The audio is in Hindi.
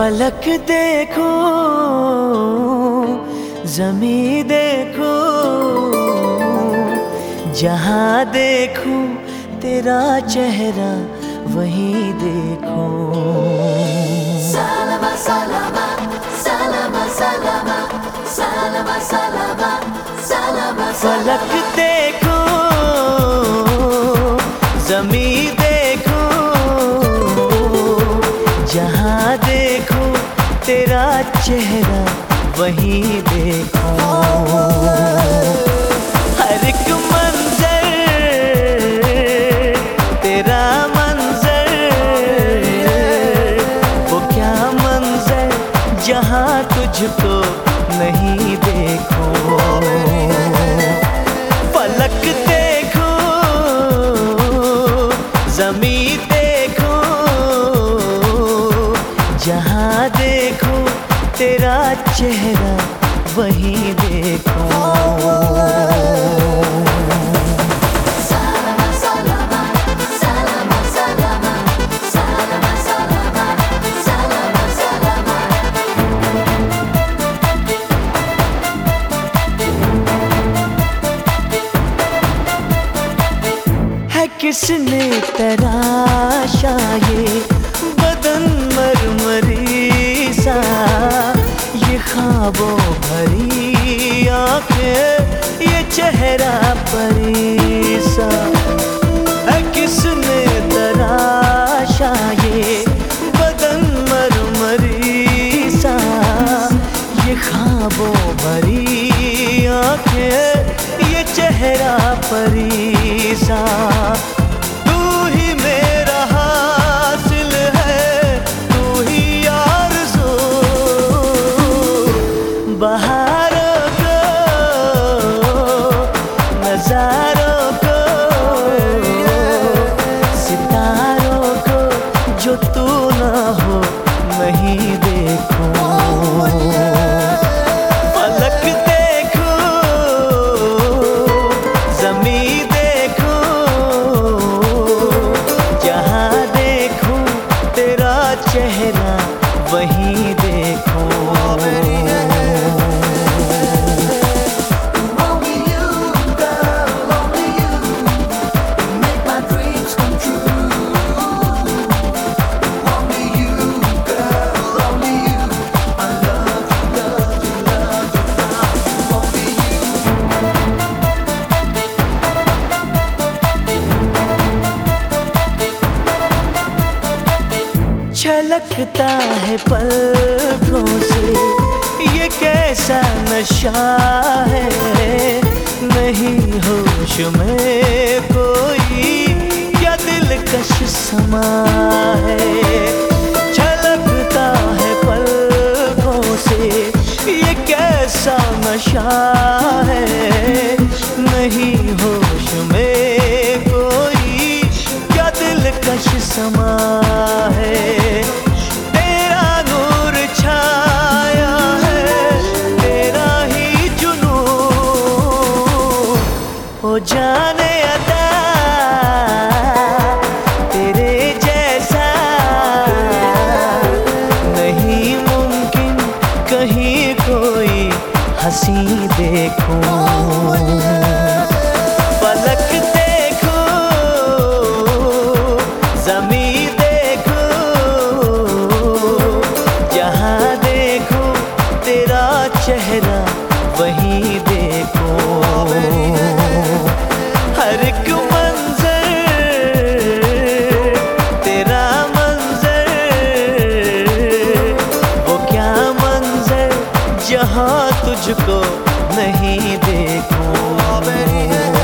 फलक देखो, ज़मीं देखो, जहाँ देखूं तेरा चेहरा वहीं देखो। सलामा सलामा सलामा सलामा सलामा सलामा सलामा। फलक देखो, ज़मीं देखो, जहाँ देखो तेरा चेहरा वहीं देखो। हर एक मंजर तेरा मंजर, वो क्या मंजर जहाँ तुझको नहीं देखो। फलक देखो, ज़मीं देखो, जहाँ देखो तेरा चेहरा वहीं देखो। सलामा सलामा सलामा सलामा सलामा सलामा सलामा सलामा। है किसने तराशा ये बदन मरमरी सा, ये ख्वाबों भरी आंखें, ये चेहरा परी सा। है किसने तराशा ये बदन मरमरी सा, ये ख्वाबों भरी आंखें, ये चेहरा परी सा। तू ही मेरा हासिल है, तू ही आरज़ू, बहारों को, नज़ारों को, सितारों को, जो तू ना हो नहीं देखो। फलक देखो, ज़मीं देखो, जहाँ देखो तेरा चेहरा वहीं देखो। Only you, girl, only you make my dreams come true. Only you, girl, only you. I love you, love you, love you, love you. Only you. छलकता है पलकों से ये कैसा नशा है, नहीं होश में कोई क्या दिलकश समा है। छलकता है पलकों से ये कैसा नशा है, नहीं होश में कोई क्या दिलकश समा है। तेरा नूर छाया है, तेरा ही जुनून, हो जाने अता तेरे जैसा नहीं मुमकिन कहीं कोई हंसी देखो। फलक देखो, ज़मीं देखो, जहाँ देखो तेरा चेहरा वहीं देखो। हर एक मंजर तेरा मंजर, वो क्या मंजर जहाँ तुझको नहीं देखो।